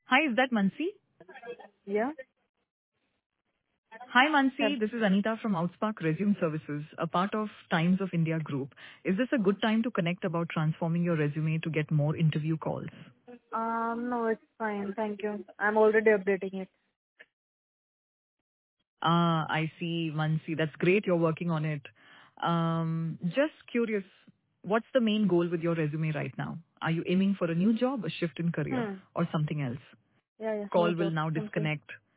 Hi, is that Mansi? Yeah. Hi, Hello. Mansi. This is Anita from Outspark Resume Services, a part of Times of India Group. Is this a good time to connect about transforming your resume to get more interview calls? No, it's fine. Thank you. I'm already updating it. I see, Mansi. That's great you're working on it. Just curious, what's the main goal with your resume right now? Are you aiming for a new job, a shift in career, Hmm. or something else? Yeah, yeah. New Call will job. now Thank you. disconnect.